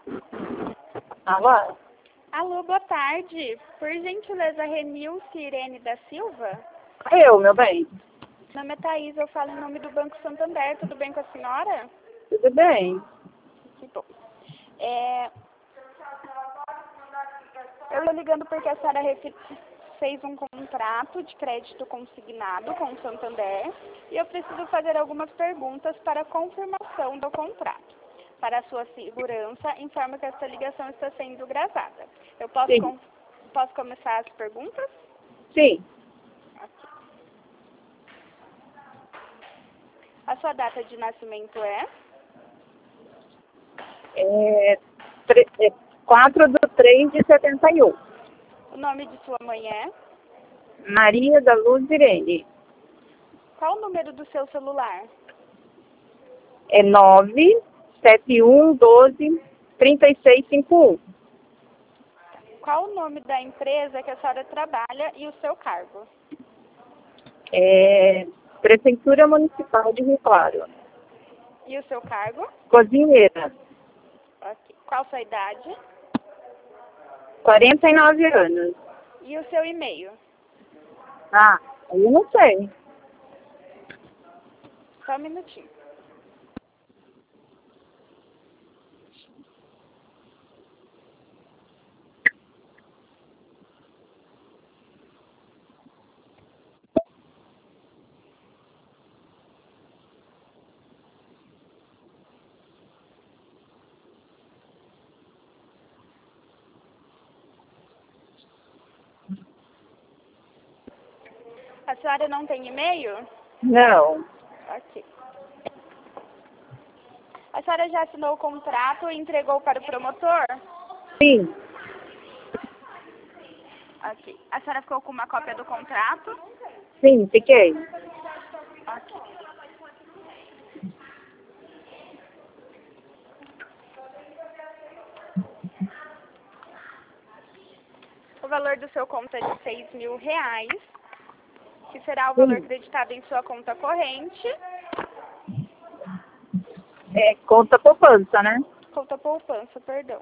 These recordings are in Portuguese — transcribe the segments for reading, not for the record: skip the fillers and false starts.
Alô? Alô, boa tarde. Por gentileza, Renilce Irene da Silva? Meu bem. Meu nome é Thaís, eu falo em nome do Banco Santander. Tudo bem com a senhora? Tudo bem? Que bom. Eu estou ligando porque a senhora fez um contrato de crédito consignado com o Santander e eu preciso fazer algumas perguntas para confirmação do contrato. Para a sua segurança, informo que esta ligação está sendo gravada. Eu posso, Sim. posso começar as perguntas? Sim. Ok. A sua data de nascimento é? 4/3/71. O nome de sua mãe é? Maria da Luz Irene. Qual o número do seu celular? 971123651. Qual o nome da empresa que a senhora trabalha e o seu cargo? Prefeitura Municipal de Rio Claro. E o seu cargo? Cozinheira. Ok. Qual sua idade? 49 anos. E o seu e-mail? Eu não sei. Só um minutinho. A senhora não tem e-mail? Não. Ok. A senhora já assinou o contrato e entregou para o promotor? Sim. Ok. A senhora ficou com uma cópia do contrato? Sim, fiquei. Ok. O valor do seu conta é de R$ 6.000, que será o valor Sim. creditado em sua conta corrente. Conta poupança, né? Conta poupança, perdão.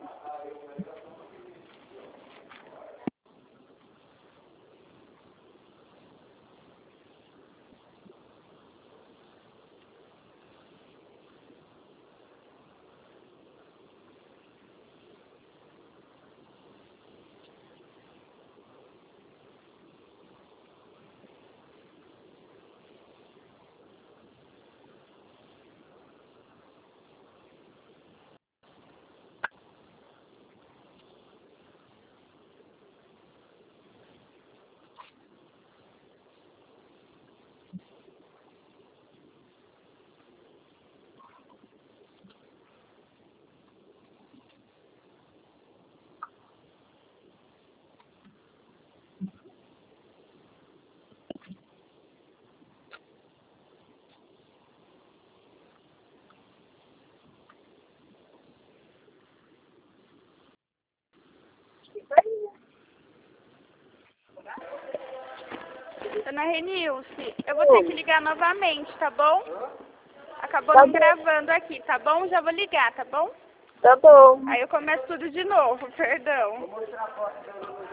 Dona Renilce, eu vou ter que ligar novamente, tá bom? Acabou não gravando aqui, tá bom? Já vou ligar, tá bom? Tá bom. Aí eu começo tudo de novo, perdão.